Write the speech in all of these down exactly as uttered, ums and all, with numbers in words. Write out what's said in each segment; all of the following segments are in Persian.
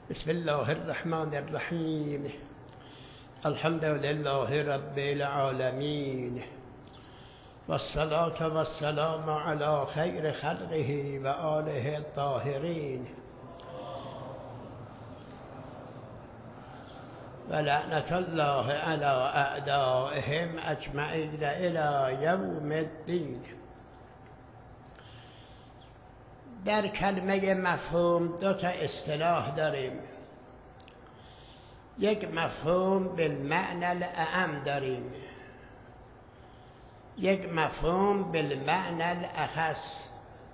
بسم الله الرحمن الرحیم. الحمد لله رب العالمین و الصلاة و السلام علی خیر خلقه و آله الطاهرین و لعنت الله علی اعدائهم اجمعین الی یوم الدین. در کلمه مفهوم دو تا اصطلاح داریم. یک مفهوم بالمعنى الاعم داریم، یک مفهوم بالمعنى الاخص.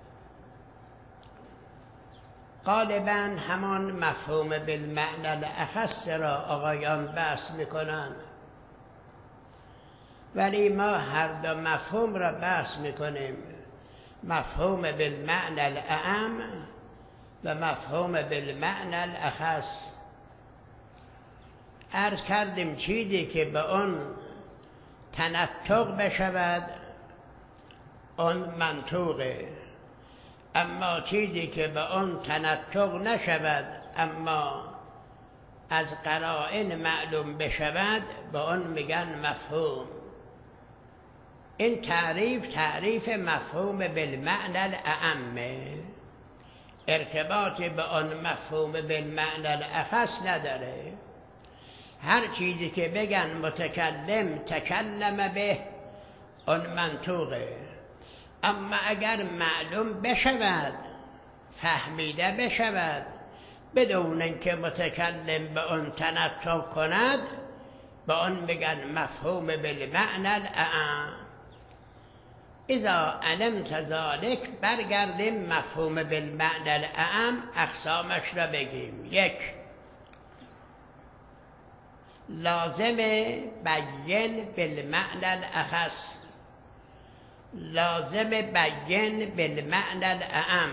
غالبا همان مفهوم بالمعنى الاخص را آقایان بحث میکنن، ولی ما هر دو مفهوم را بحث میکنیم، مفهوم بالمعنى الاعم و مفهوم بالمعنى الاخص. عرض کردیم چیزی که به اون تنطق بشود اون منطوقه، اما چیزی که به اون تنطق نشود اما از قرائن معلوم بشود به اون میگن مفهوم. این تعریف تعریف مفهوم بالمعنى الاعم، ارتباطی به آن مفهوم بالمعنى الاخص نداره. هر چیزی که بگن متکلم تکلم به اون منطوقه، اما اگر معلوم بشود، فهمیده بشود بدون اینکه متکلم به اون تنطق کند به اون میگن مفهوم بالمعنى الاعم. اذا علمت ذلك برگردیم مفهوم بالمعنى الاعم اقسامش را بگیم. یک، لازم بیان بالمعنى الاخص، لازم بیان بالمعنى الاعم،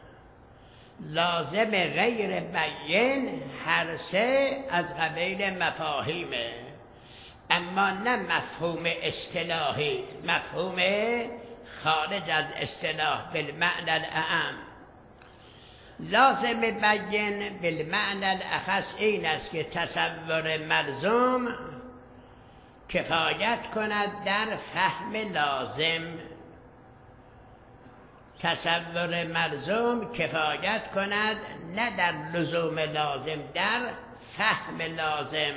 لازم غیر بیان. هر سه از قبیل مفاهیمه، اما نه مفهوم اصطلاحی، مفهوم خارج از اصطلاح بالمعنى الاعم. لازم بیان بالمعنى الاخص این است که تصور ملزوم کفایت کند در فهم لازم، تصور ملزوم کفایت کند نه در لزوم لازم، در فهم لازم.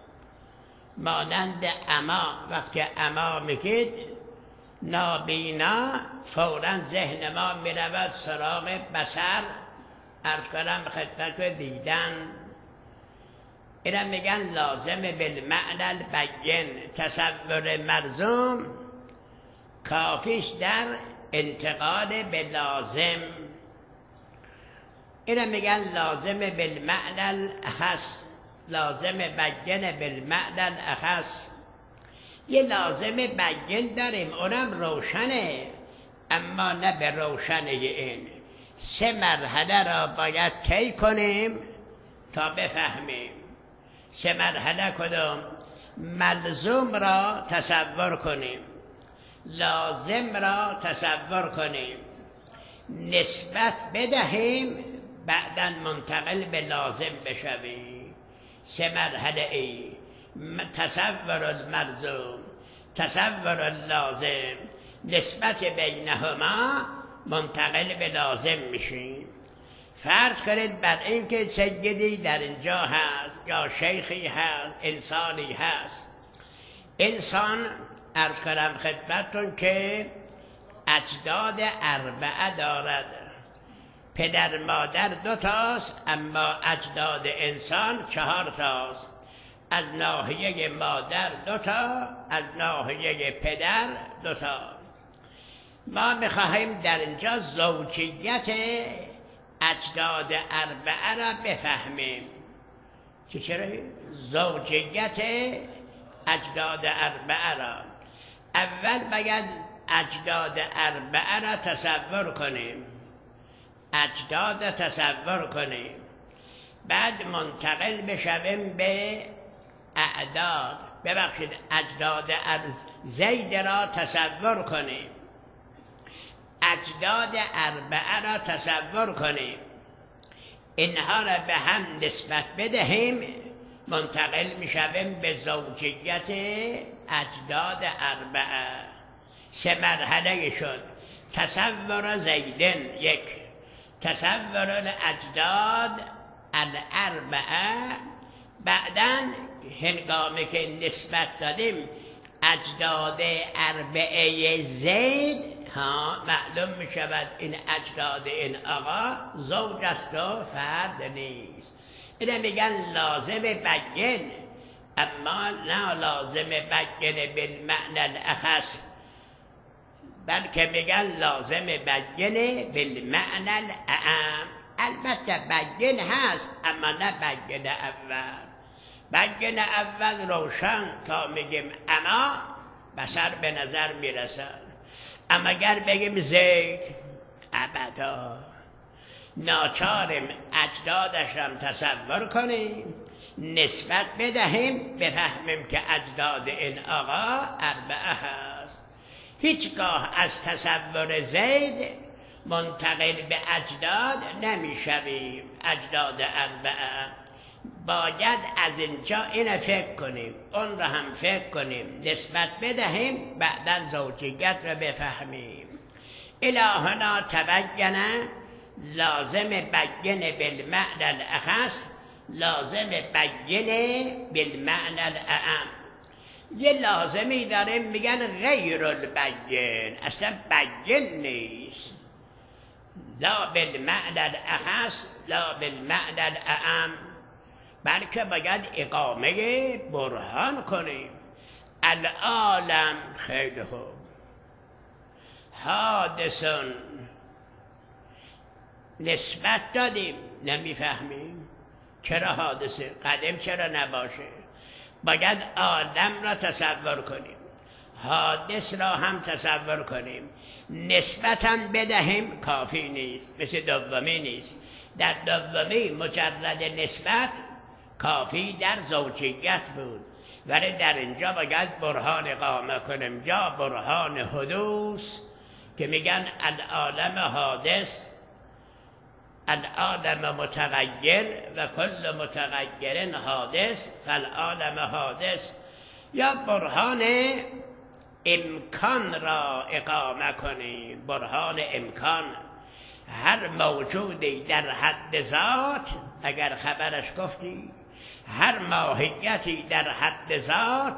مانند اما، وقتی اما میگید نابینا، فوراً ذهن ما میرود سراغ بصر، عرض کنم خدمت دیدن. اینا میگن لازم بالمعنى البین. تصور ملزوم کافیش در انتقال به لازم. اینا میگن لازم بالمعنى الاخص، لازم بیان بالمعنى الاخص. یه لازم بیان داریم اونم روشنه، اما نه به روشنه این. سه مرحله را باید طی کنیم تا بفهمیم. سه مرحله کدوم؟ ملزوم را تصور کنیم، لازم را تصور کنیم، نسبت بدهیم، بعداً منتقل به لازم بشویم. سه مرحله ای: تصور الملزوم، تصور اللازم، نسبت بینهما، منتقل به لازم میشیم. فرض کنید بر اینکه سیدی در اینجا هست یا شیخی هست، انسانی هست. انسان عرض کنم خدمتتون که اجداد اربعه دارد، پدر مادر دو تاست اما اجداد انسان چهار تاست. از ناحیه مادر دو تا، از ناحیه پدر دو تا. ما میخواهیم در اینجا زوجیت اجداد اربعه را بفهمیم. چه چرا؟ زوجیت اجداد اربعه را. اول باید اجداد اربعه را تصور کنیم، اجداد تصور کنیم، بعد منتقل بشویم به اعداد. ببخشید، اجداد زید را تصور کنیم، اجداد اربعه را تصور کنیم. اینها را به هم نسبت بدهیم منتقل میشویم به زوجیت اجداد اربعه. سه مرحله شد. تصور زیدن یک، تصور الاجداد الاربعه. بعداً هنگامی که نسبت دادیم اجداد اربعه زید ها معلوم می شود این اجداد این آقا زوج است و فرد نیست. اینه میگن لازم بین، اما نه لازم بین بالمعنی الاخص، بلکه میگن لازم بین بالمعنی الاعم. البته بین هست اما نه بین اول. بین اول روشن تا میگیم اما بسر به نظر میرسد، اما اگر بگیم زید ابدا ناچاریم اجدادش هم تصور کنیم، نسبت بدهیم، بفهمیم که اجداد این آقا اربعه هست. هیچگاه از تصور زید منتقل به اجداد نمیشویم، اجداد اربعه. باید از اینجا این فکر کنیم، اون را هم فکر کنیم، نسبت بدهیم، بعدا زوجیت را بفهمیم. الهنا تبین لازم بین بالمعنی الاخص، لازم بین بالمعنی الاعم. یه لازمی داریم میگن غیر البین، اصلا بین نیست. لا بالمعنی الاخص لا بالمعنی الاعم، بلکه باید اقامه برهان کنیم. العالم خیلی خوب، حادثون نسبت دادیم، نمیفهمیم چرا حادثه، قدم چرا نباشه. باید عالم را تصور کنیم، حادث را هم تصور کنیم، نسبتاً بدهیم کافی نیست، مثل دومی نیست. در دومی مجرد نسبت کافی در زوجیت بود، ولی در اینجا باید برهان اقامه کنیم، یا برهان حدوث که میگن العالم حادث، العالم متغیر و کل متغیر حادث فالعالم حادث، یا برهان امکان را اقامه کنیم، برهان امکان. هر موجودی در حد ذات، اگر خبرش گفتی، هر ماهیتی در حد ذات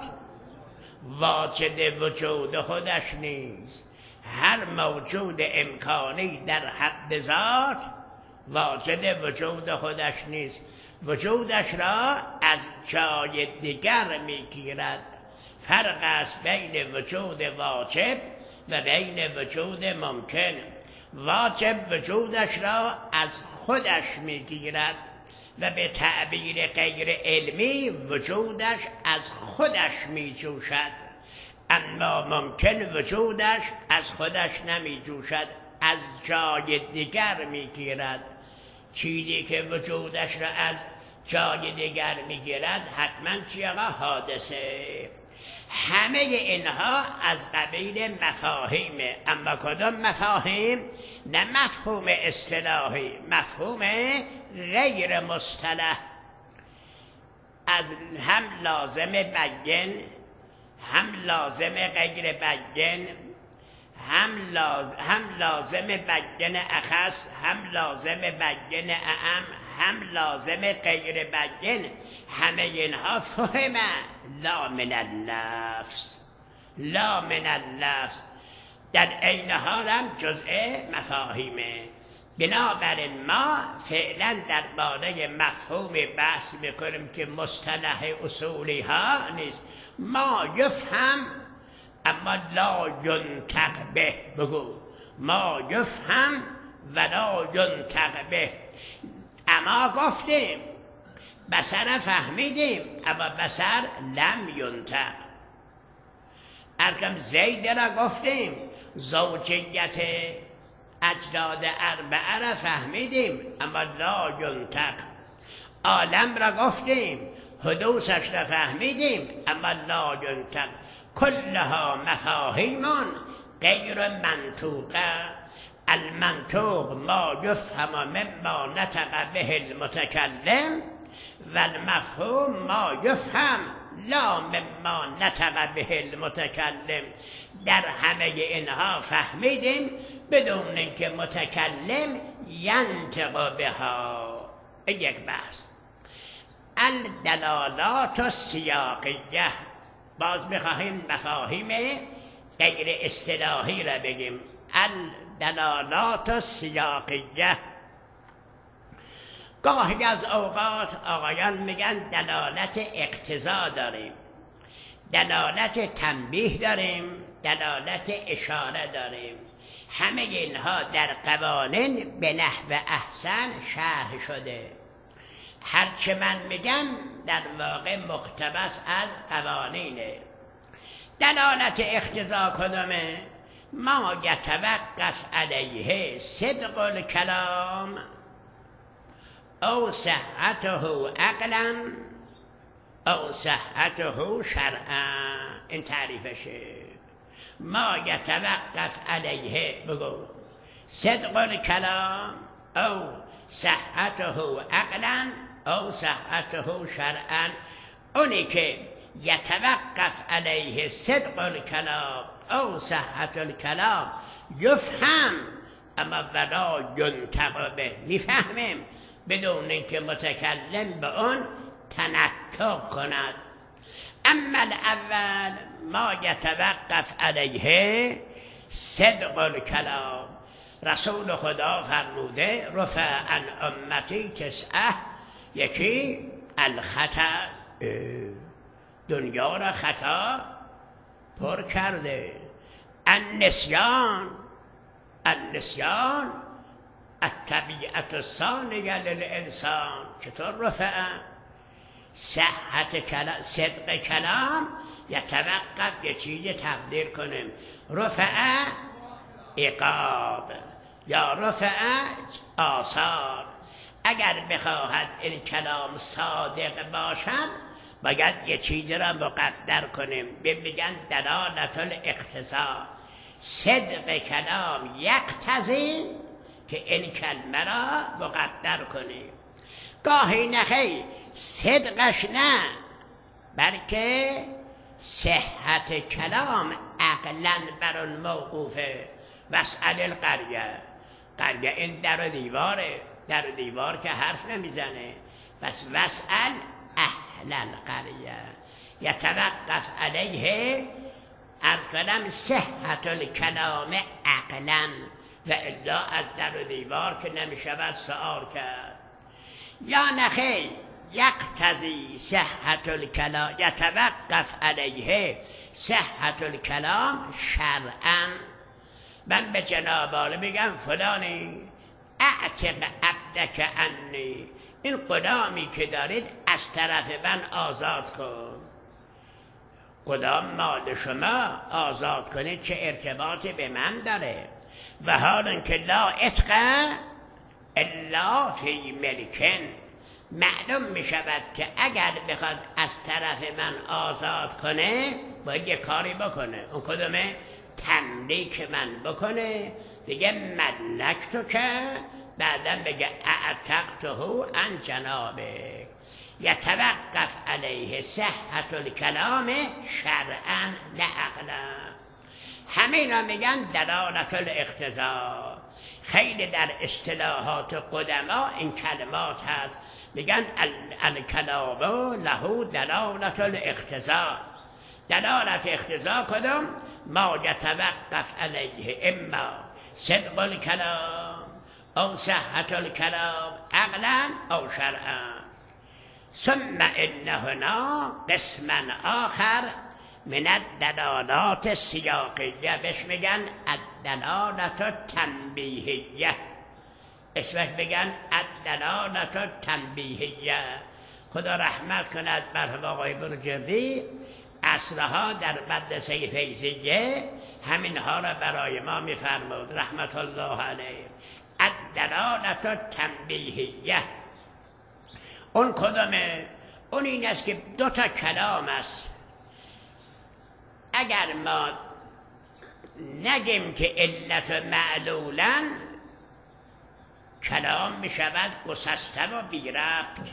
واجد وجود خودش نیست. هر موجود امکانی در حد ذات واجد وجود خودش نیست، وجودش را از جای دیگر میگیرد. فرق است بین وجود واجب و بین وجود ممکن. واجب وجودش را از خودش میگیرد و به تعبیر غیر علمی وجودش از خودش میجوشد، اما ممکن وجودش از خودش نمیجوشد، از جای دیگر میگیرد. چیزی که وجودش را از جای دیگر میگیرد حتما چیه؟ حادثه. همه اینها از قبیل مفاهیمه، اما کدام مفاهیم؟ نه مفهوم اصطلاحی، مفهوم غیر مصطلح. از هم لازم بین، هم لازم غیر بین، هم لازم, هم لازم بین اخص، هم لازم بین اعم، هم لازم غیر بین. همه اینها فهمه لا من اللفظ، لا من اللفظ، در عین حال هم جزء مفاهیمه. بنابراین ما فعلا درباره مفهوم بحث میکنیم که مصطلح اصولی ها نیست. ما یفهم اما لا ینطق به، بگو ما یفهم ولا ینطق به. اما گفتیم بصر فهمیدیم، اما بصر لم ینطق. ارکم زید را گفتیم، زوجیت اجداد اربعه را فهمیدیم، اما لا ینطق. عالم را گفتیم، حدوثش را فهمیدیم، اما لا ینطق. کلها مفاهیم غیر منطوقه. المنطوق ما یفهم مما نطق به المتکلم و المفهوم ما یفهم لا مما نطق به المتکلم. در همه اینها فهمیدیم بدون اینکه متکلم ینطق بها. یک بحث. الدلالات السیاقیه، باز میخواهیم مفاهیم غیر اصطلاحی را بگیم. الدلالات السیاقیه، گاهی از اوقات آقایان میگن دلالت اقتضا داریم، دلالت تنبیه داریم، دلالت اشاره داریم. همه اینها در قوانین به نحو احسن شرح شده. هرچه من میگم در واقع مقتبس از قوانینه. دلالت اقتضا کدامه؟ ما یتوقف علیه صدق الکلام او صحته عقلا او صحته شرعا. این تعریفشه. ما یتوقف علیه، بگو، صدق الکلام او صحته عقلا او صحته شرعا. اونی که یتوقف علیه صدق الکلام او صحت الکلام یفهم اما ولا ینطق به، میفهمیم بدون اینکه متکلم به اون تنطق کند. اما الاول ما یتوقف علیه صدق الکلام، رسول خدا فرموده رفع عن امتی تسعه، یکی الخطا، دنیا را خطا پر کرده، النسیان، النسیان الطبیعت الثانیه للانسان. چطور رفع؟ صحت کلام، صدق کلام یتوقف، یه چیز تقدیر کنیم، رفع عقاب یا رفع آثار. اگر بخواهد این کلام صادق باشد باید یه چیز را مقدر کنیم. بگن دلالت الاقتضا، صدق کلام یقتضی که این کلمه را مقدر کنیم. گاهی نخی صدقش نه، بلکه صحت کلام عقلا بر اون موقوفه. واسأل القریه، قریه این در و دیواره، در و دیوار که حرف نمیزنه. پس واسأل اهل القریه یتوقف علیه از کنم صحت الکلام عقلا، و الا از در و دیوار که نمیشود سؤال کرد. یا نخی یقتضی صحت الکلام، یتوقف علیه صحت الکلام شرعا. من به جناب عالی میگم فلانی اعتق عبدک عنی، این غلامی که دارید از طرف من آزاد کن. غلام مال شما، آزاد کنید، چه ارتباطی به من داره؟ و حالا که لا عتق الا فی ملکن، معلوم می شود که اگر بخواد از طرف من آزاد کنه باید یه کاری بکنه. اون کدومه؟ تملیک من بکنه، بگه ملک تو که، بعدم بگه اعتقته عن جنابه. یتوقف علیه صحت الکلام شرعا نه عقلا. همینا میگن دلالت الاقتضا. خیلی در اصطلاحات قدما این کلمات هست، میگن الکلام له دلالت الاقتضا. دلالت اقتضا کدوم؟ ما یتوقف علیه اما صدق الکلام او صحت الکلام عقلا او شرعا. ثم ان هنا قسما آخر من الدلالات السیاقیه، بهش میگن الدلالت التنبیهیه، اسمش بگن الدلالت التنبیهیه. خدا رحمت کند بر آقای برجردی، عصرها در مدرسه فیضیه همینها را برای ما میفرمود رحمت الله علیه. الدلالت التنبیهیه اون کدامه؟ اون این است که دو تا کلام است. اگر ما نگیم که علت معلولن کلام می شود گسسته و بی ربط.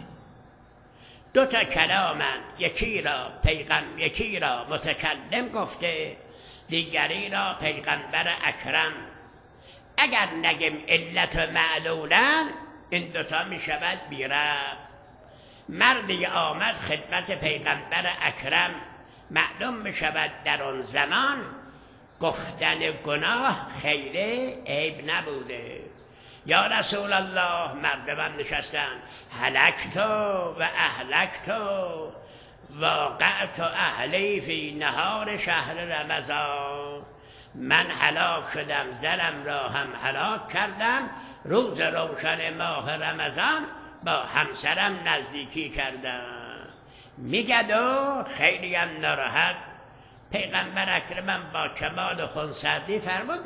دو تا کلامن، یکی را پیغم یکی را متکلم گفته، دیگری را پیغمبر اکرم. اگر نگیم علت معلولن این دوتا می شود بی ربط. مردی آمد خدمت پیغمبر اکرم، معلوم می شود در آن زمان گفتن گناه خیلی عیب نبوده. یا رسول الله، مردمان نشستن، هلکتو و اهلکتو واقعت اهلی فی نهار شهر رمضان. من هلاک شدم، زنم را هم هلاک کردم، روز روشن ماه رمضان با همسرم نزدیکی کردم. میگد و خیلی هم ناراحت. پیغمبر اکرمم با کمال خونسردی فرمود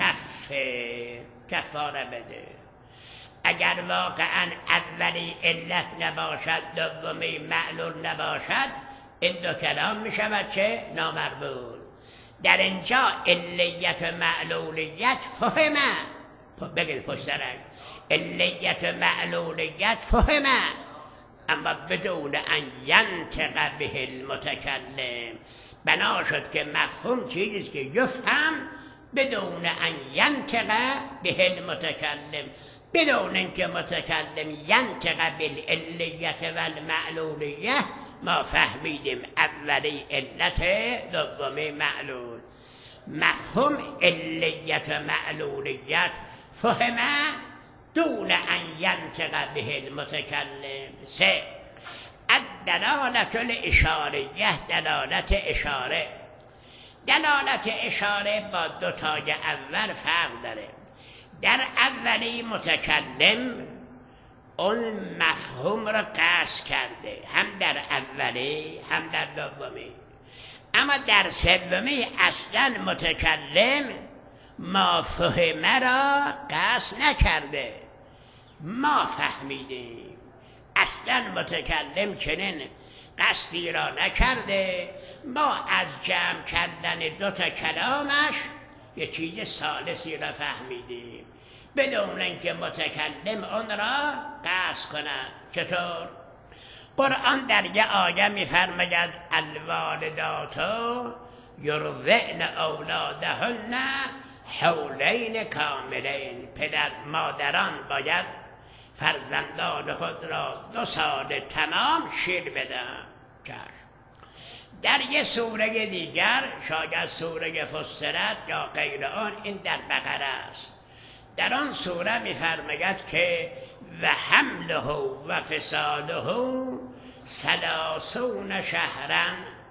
کفه کفاره بده. اگر واقعا اولی علت نباشد، دومی معلول نباشد، این دو کلام می شود چه؟ نامربوط. در اینجا علیت معلولیت فهمه، بگید پشت سرک، علیت معلولیت فهمه، اما بدون ان ینطق به المتکلم. بنا شد که مفهوم چیزیست که یفهم بدون ان ینطق به المتکلم، بدون اینکه متکلم ینطق بالعلیت و المعلولیه. ما فهمیدیم اولی علت، دومی معلول. مفهوم علیت معلولیت فهمه دون ان ینطق به المتکلم. سه، الدلالت الاشاریه، دلالت اشاره. دلالت اشاره با دو تای اول فرق داره. در اولی متکلم اون مفهوم را قصد کرده، هم در اولی هم در دومی. اما در سومی اصلا متکلم ما فهمه را قصد نکرده، ما فهمیدیم. اصلا متکلم چنین قصدی را نکرده. ما از جمع کردن دو تا کلامش یه چیز ثالثی را فهمیدیم بدون اینکه متکلم اون را قصد کند. چطور؟ قرآن در یه آیه می‌فرماید الوالدات یرضعن اولادهن حولین کاملین. پدر مادران باید فرزندان خود را دو سال تمام شیر بدن. در یه سوره دیگر، شاید سوره فصلت یا غیر آن، این در بقره است. در آن سوره می‌فرماید که و حمله و فصاله ثلاثون شهرا،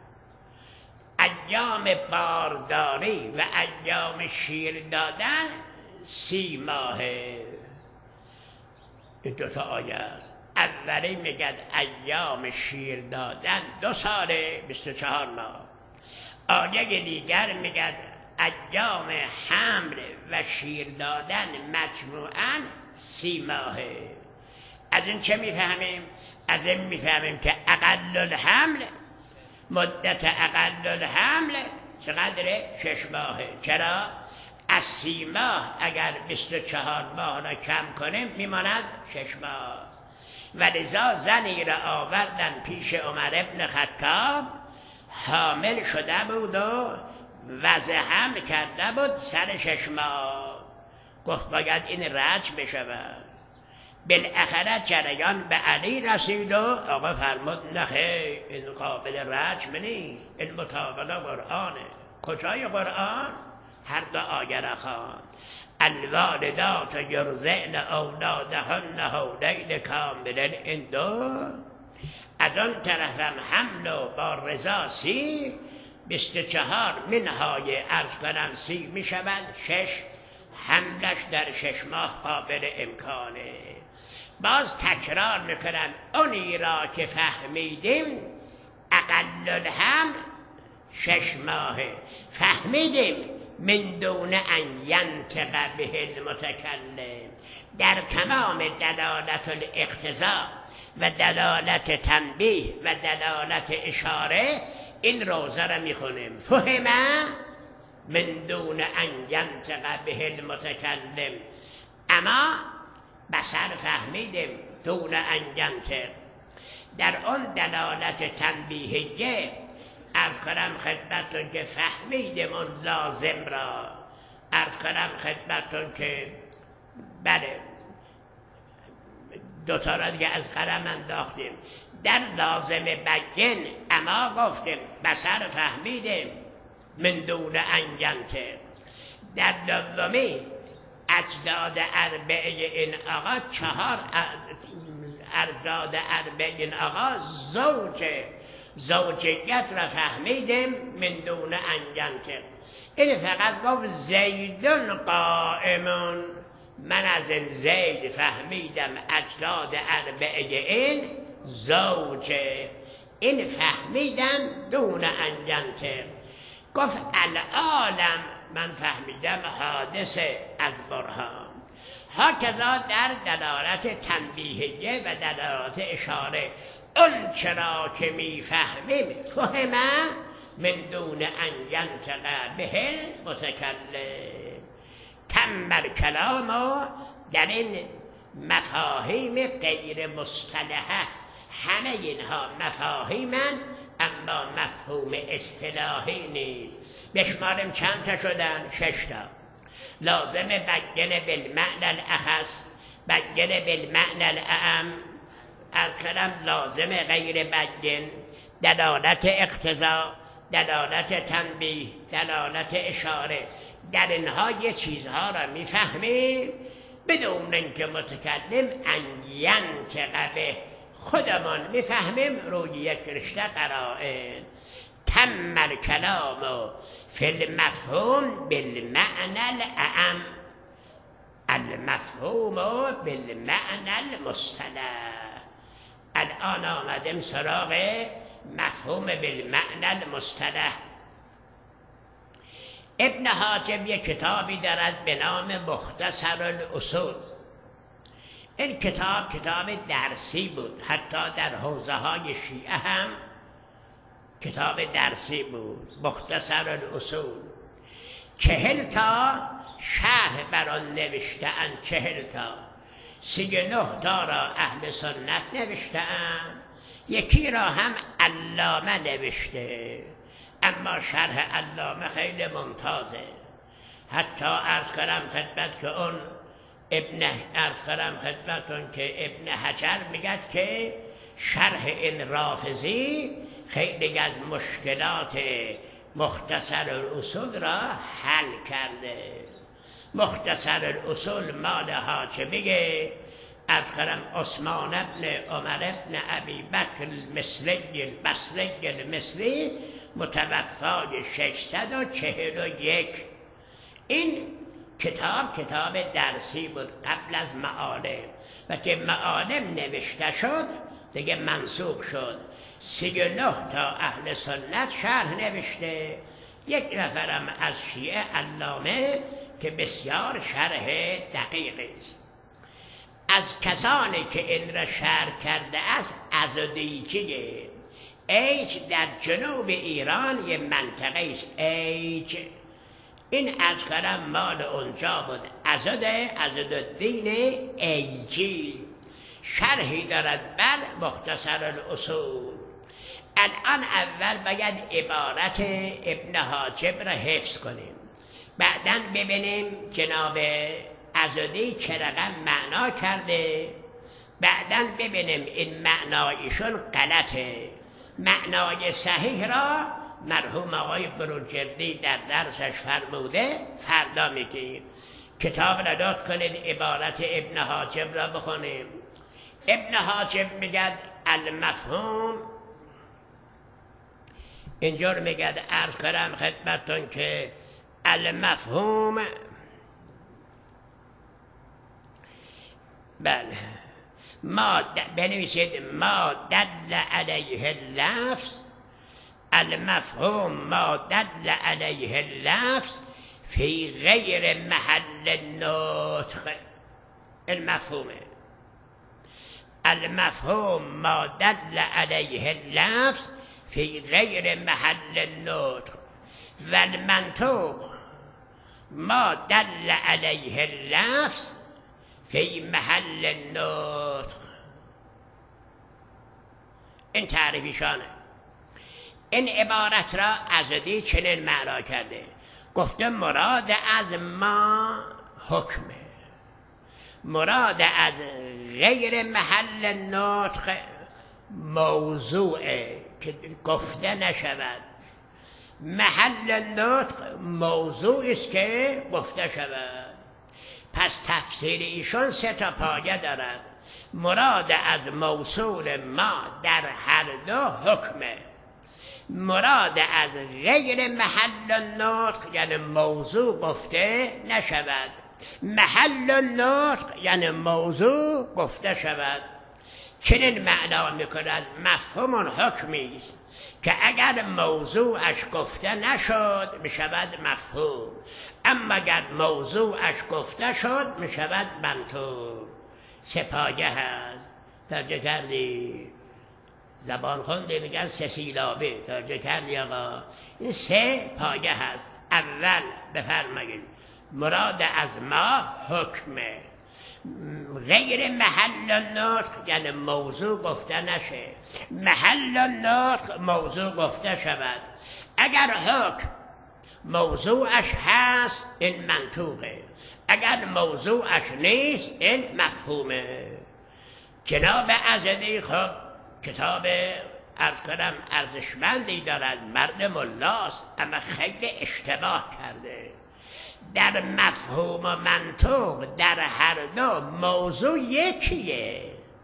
ایام بارداری و ایام شیر دادن سی ماهه. این دو تا آیه است. اولی میگد ایام شیر دادن دو ساله، بیست و چهار ماه. آیه دیگر میگد ایام حمل و شیر دادن مجموعاً سی ماهه. از این چه میفهمیم؟ از این میفهمیم که اقل الحمل، مدت اقل الحمل چقدره؟ شش ماهه. چرا؟ از سی ماه اگر بیست و چهار ماه را کم کنیم میماند شش ماه. ولذا زنی را آوردن پیش عمر ابن خطاب، حامل شده بود و وضع حمل کرده بود سر شش ماه. گفت باید این رجم بشود. بالاخره جریان به علی رسید و آقا فرمود نخیر، این قابل رجم نیست، این مطابق قرآنه. کجای قرآن؟ هر دو آیه را خواند. الوالدات یرضعن اولادهن حولین کاملین. این دو. از آن طرفم حمل و با رضا سی، بیست و چهار منهای عرض کنم سی می شود شش. حملش در شش ماه قابل امکانه. باز تکرار میکنم، اونی را که فهمیدیم اقل الحمل شش ماهه، فهمیدیم من دون ان ینطق به المتکلم. در تمام دلالت الاقتضاء و دلالت تنبیه و دلالت اشاره این روزه را میخونیم. فهمه من دون ان ینطق به المتکلم. اما بصر فهمیدیم دون ان ینطق. در آن دلالت تنبیهیه عرض کنم خدمتتون که فهمیدیم اون لازم را، عرض کنم خدمتتون که بله دوتا را دیگه از قلم انداختیم. در لازم بگن اما گفتیم بصر فهمیدیم من دون ان ینطق. در دومی اجداد اربعه این آقا چهار اجداد اربعه این آقا زوج زوجیت را فهمیدیم من دون ان ینطق. این فقط گفت زیدون قائمون، من از این زید فهمیدم اجداد اربعه این زوجه، این فهمیدم دون ان ینطق. گفت العالم من فهمیدم حادثه از برهان. هاکذا در دلالت تنبیهیه و دلالت اشاره اون چرا که میفهمیم فهمه من دون ان ینطق به المتکلم. تم کلام در این مفاهیم غیر مصطلحه، همه اینها مفاهیمن اما مفهوم اصطلاحی نیست. بشمارم چند تا شدن؟ شش تا. لازم بگن بالمعنى الاخص، بگن بالمعنى الاعم، الکلام لازم غیر بگن، دلالت اقتضا، دلالت تنبیه، دلالت اشاره. در اینها یه چیزها را میفهمیم بدون اینکه متکلم ان ینطق به، خودمان میفهمیم روی یک رشته قرائن. تم الکلام فی المفهوم بالمعنى الاعم، المفهوم بالمعنى المصطلح. الان آمدیم سراغ مفهوم بالمعنى المصطلح. ابن حاجب یک کتابی دارد به نام مختصر الاصول. این کتاب کتاب درسی بود، حتی در حوزه های شیعه هم کتاب درسی بود. مختصر الاصول چهل تا شرح بر آن نوشته‌اند، چهل تا، سی و نه تا را اهل سنت نوشته‌اند، یکی را هم علامه نوشته، اما شرح علامه خیلی ممتازه. حتی عرض کنم خدمت که اون ابن عرض کنم خدمتون که ابن حجر میگد که شرح این رافضی خیلی از مشکلات مختصر الاصول را حل کرده. مختصر الاصول مال حاجبیه، از کنم عثمان ابن عمر ابن ابی بکر المصری البصری المصری متوفای ششصد و چهل و یک. این کتاب کتاب درسی بود قبل از معالم، و که معالم نوشته شد دیگه منسوخ شد. سی و نه تا اهل سنت شرح نوشته، یک نفرم از شیعه علامه که بسیار شرح دقیقی است. از کسانی که این را شرح کرده است عزدیجیه. ایج در جنوب ایران یه منطقه است، ایج. این از کرم مال اونجا بود، عزد عزدالدین ایجی. شرحی دارد بر مختصر الاصول. الان اول باید عبارت ابن حاجب را حفظ کنیم، بعداً ببینیم جناب عزدی چه رقم معنا کرده، بعداً ببینیم این معنایشون غلطه. معنای صحیح را مرحوم آقای بروجردی در درسش فرموده، فردا میگیم. کتاب را داد کنید عبارت ابن حاجب را بخونیم. ابن حاجب میگد المفهوم، اینجور میگد عرض کنم خدمتون که المفهوم، بله، ما بنویسید ما دل علیه اللفظ، المفهوم ما دل علیه اللفظ فی غیر محل النطق. المفهومه المفهوم ما دل علیه اللفظ فی غیر محل النطق و المنطوق ما دل علیه اللفظ فی محل النطق. این تعریفشانه. این عبارت را ازدی چنین معنا کرده، گفته مراد از ما حکمه، مراد از غیر محل نطق موضوعه که گفته نشود. محل نطق موضوعی است که گفته شود. پس تفسیر ایشان سه تا پایه دارد. مراد از موصول ما در هر دو حکمه، مراد از غیر محل نطق یعنی موضوع گفته نشود، محل نطق یعنی موضوع گفته شود. چنین معنا میکند مفهوم حکمی است که اگر موضوعش گفته نشد میشود مفهوم، اما اگر موضوعش گفته شد میشود منطوق. سه پایه هست. توجه کردی؟ زبان خونده میگن سه سیلابه. توجه کردی آقا؟ این سه پایه هست. اول بفرمایید مراد از ما حکمه، غیر محل النطق یعنی موضوع گفته نشه، محل النطق موضوع گفته شود. اگر حکم موضوعش هست این منطوقه، اگر موضوعش نیست این مفهومه. جناب ازدی خب کتاب عرض کنم ارزشمندی دارد، مرد ملاست، اما خیلی اشتباه کرده. در مفهوم و منطوق در هر دو موضوع یکیه.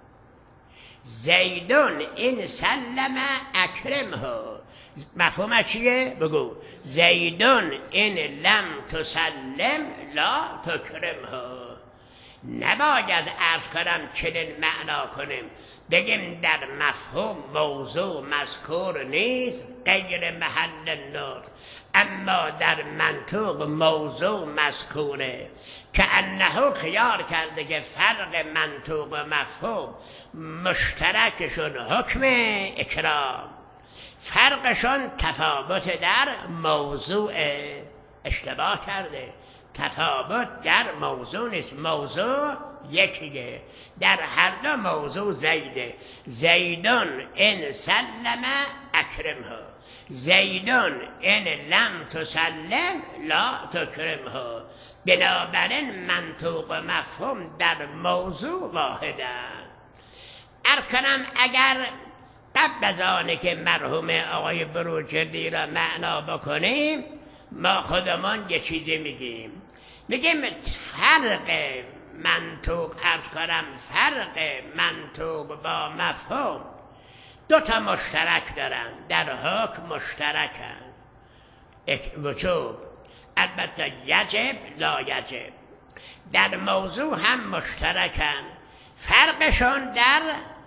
زیدون این سلم اکرمه، مفهوم چیه؟ بگو. زیدون این لم تسلم لا تکرمه. نباید عرض کنم چنین معنا کنیم بگیم در مفهوم موضوع مذکور نیست غیر محل نطق، اما در منطوق موضوع مذکوره، که انه خیال کرده که فرق منطوق و مفهوم مشترکشون حکم اکرام، فرقشون تفاوت در موضوع. اشتباه کرده. تفاوت در موضوع نیست، موضوع یکیه. در هر دو موضوع زیده. زیدون ان سلم اکرمه، زیدون ان لم تسلم لا تکرمه. بنابراین منطوق و مفهوم در موضوع واحدن. ارکنم اگر قبل از آنه که مرحوم آقای بروجردی را معنا بکنیم، ما خودمان یه چیزی میگیم، میگیم فرق منطوق عرض کنم فرق منطوق با مفهوم دو تا مشترک دارن، در حکم مشترکن، وجوب، البته یجب لا یجب. در موضوع هم مشترکن، فرقشون در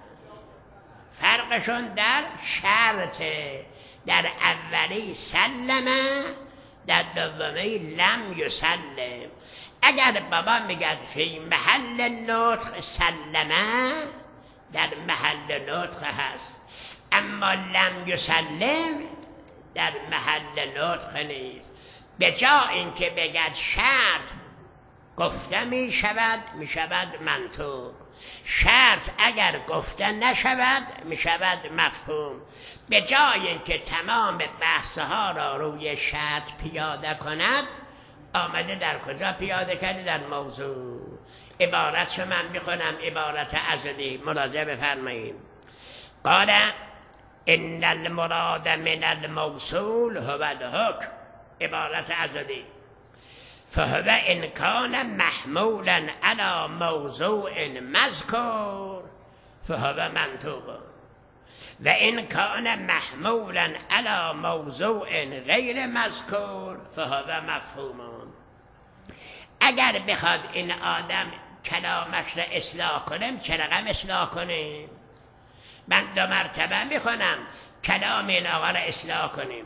فرقشون در شرطه. در اولی سلمه، در دومی لم یسلم. اگر بابا میگه فی محل نطق سلمه، در محل نطق هست، اما لم یسلم در محل نطق نیست. به جا اینکه بگد شرط گفته می شود می شود منطوق، شرط اگر گفته نشود می شود مفهوم. به جای اینکه تمام بحثها را روی شرط پیاده کند، آمده در کجا پیاده کرده؟ در موضوع. عبارت من میخونم، عبارت ازلی، ملاحظه بفرمایید. قال ان المراد من الموصول هو الحکم، عبارت ازلی. فهو ان کان محمولا علی موضوع مذکور فهو منطوق، و ان کان محمولا علی موضوع غیر مذکور فهو مفهوم. اگر بخواد این آدم کلامش را اصلاح کنیم، چه رقم اصلاح کنیم؟ من دو مرتبه میخونم کلام این آقا را اصلاح کنیم.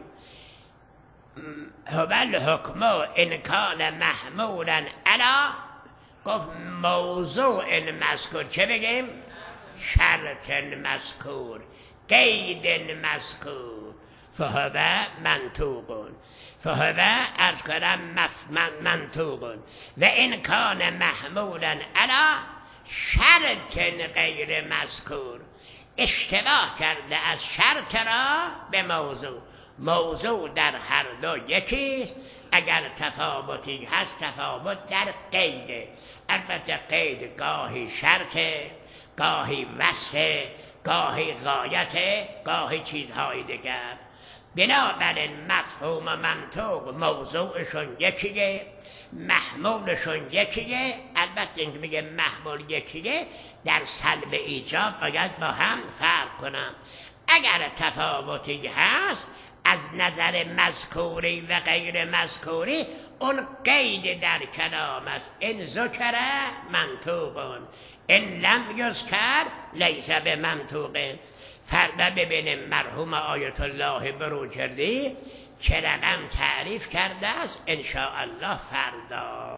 هو الحکم ان کان محمولا علی، گفت موضوع مذکور، چه بگیم؟ شرط مذکور، قید مذکور، فهو منطوق فهو ارز کنم من منطوق و این کان محمولا علی شرط غیر مذکور. اشتباه کرده از شرط را به موضوع. موضوع در هر دو یکیست. اگر تفاوتی هست تفاوت در قیده. البته قید گاهی شرطه، گاهی وصفه، گاهی غایته، گاهی چیزهای دیگر. بنابراین مفهوم و منطوق موضوعشون یکیه، محمولشون یکیه. البته اینکه میگه محمول یکیه در سلب ایجاب باید با هم فرق کنم. اگر تفاوتی هست از نظر مذکوری و غیر مذکوری اون قید در کلام است. این ذکر منطوقون این لم یذکر لیس بمنطوق. فردا ببینیم مرحوم آیت الله بروجردی چه رقم تعریف کرده است ان شاء الله فردا.